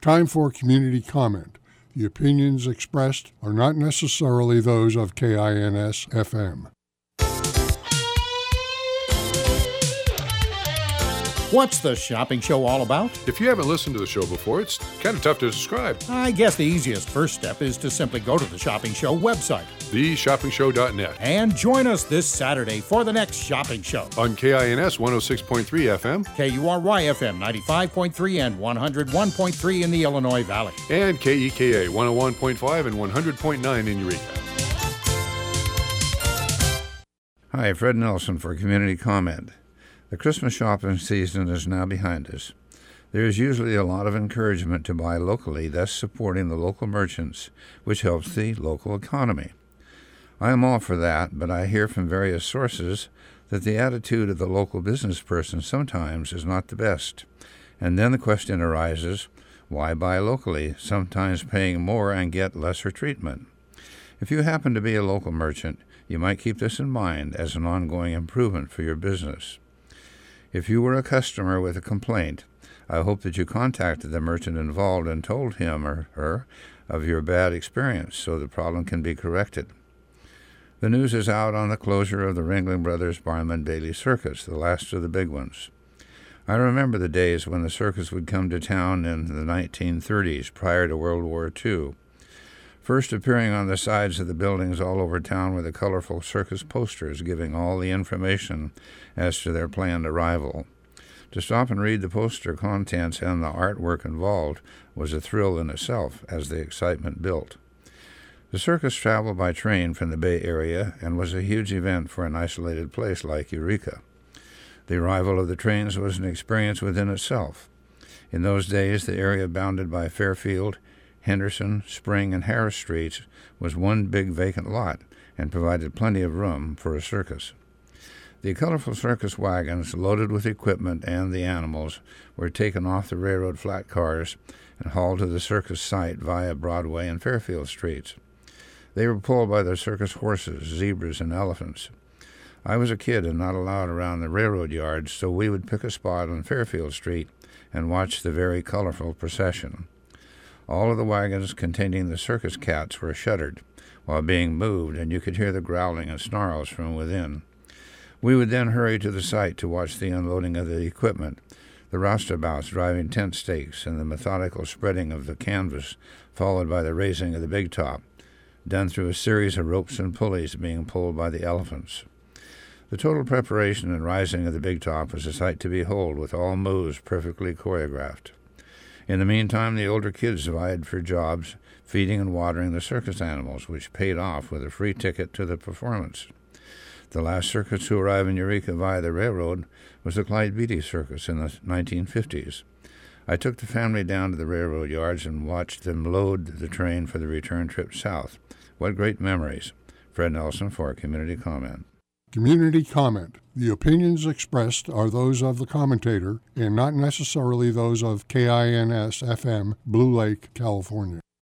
Time for community comment. The opinions expressed are not necessarily those of KINS-FM. What's the shopping show all about? If you haven't listened to the show before, it's kind of tough to describe. I guess the easiest first step is to simply go to the Shopping Show website, theshoppingshow.net, and join us this Saturday for the next shopping show. On KINS 106.3 FM, KURY FM 95.3 and 101.3 in the Illinois Valley, and KEKA 101.5 and 100.9 in Eureka. Hi, Fred Nelson for Community Comment. The Christmas shopping season is now behind us. There is usually a lot of encouragement to buy locally, thus supporting the local merchants, which helps the local economy. I am all for that, but I hear from various sources that the attitude of the local business person sometimes is not the best. And then the question arises, why buy locally, sometimes paying more and get lesser treatment? If you happen to be a local merchant, you might keep this in mind as an ongoing improvement for your business. If you were a customer with a complaint, I hope that you contacted the merchant involved and told him or her of your bad experience so the problem can be corrected. The news is out on the closure of the Ringling Brothers Barnum & Bailey Circus, the last of the big ones. I remember the days when the circus would come to town in the 1930s, prior to World War II. First appearing on the sides of the buildings all over town were the colorful circus posters giving all the information as to their planned arrival. To stop and read the poster contents and the artwork involved was a thrill in itself as the excitement built. The circus traveled by train from the Bay Area and was a huge event for an isolated place like Eureka. The arrival of the trains was an experience within itself. In those days, the area bounded by Fairfield, Henderson, Spring, and Harris Streets was one big vacant lot and provided plenty of room for a circus. The colorful circus wagons, loaded with equipment and the animals, were taken off the railroad flat cars and hauled to the circus site via Broadway and Fairfield Streets. They were pulled by the circus horses, zebras, and elephants. I was a kid and not allowed around the railroad yards, so we would pick a spot on Fairfield Street and watch the very colorful procession. All of the wagons containing the circus cats were shuttered while being moved, and you could hear the growling and snarls from within. We would then hurry to the site to watch the unloading of the equipment, the roustabouts driving tent stakes, and the methodical spreading of the canvas, followed by the raising of the big top, done through a series of ropes and pulleys being pulled by the elephants. The total preparation and rising of the big top was a sight to behold, with all moves perfectly choreographed. In the meantime, the older kids vied for jobs feeding and watering the circus animals, which paid off with a free ticket to the performance. The last circus to arrive in Eureka via the railroad was the Clyde Beatty Circus in the 1950s. I took the family down to the railroad yards and watched them load the train for the return trip south. What great memories. Fred Nelson for Community Comment. Community comment. The opinions expressed are those of the commentator and not necessarily those of KINS-FM, Blue Lake, California.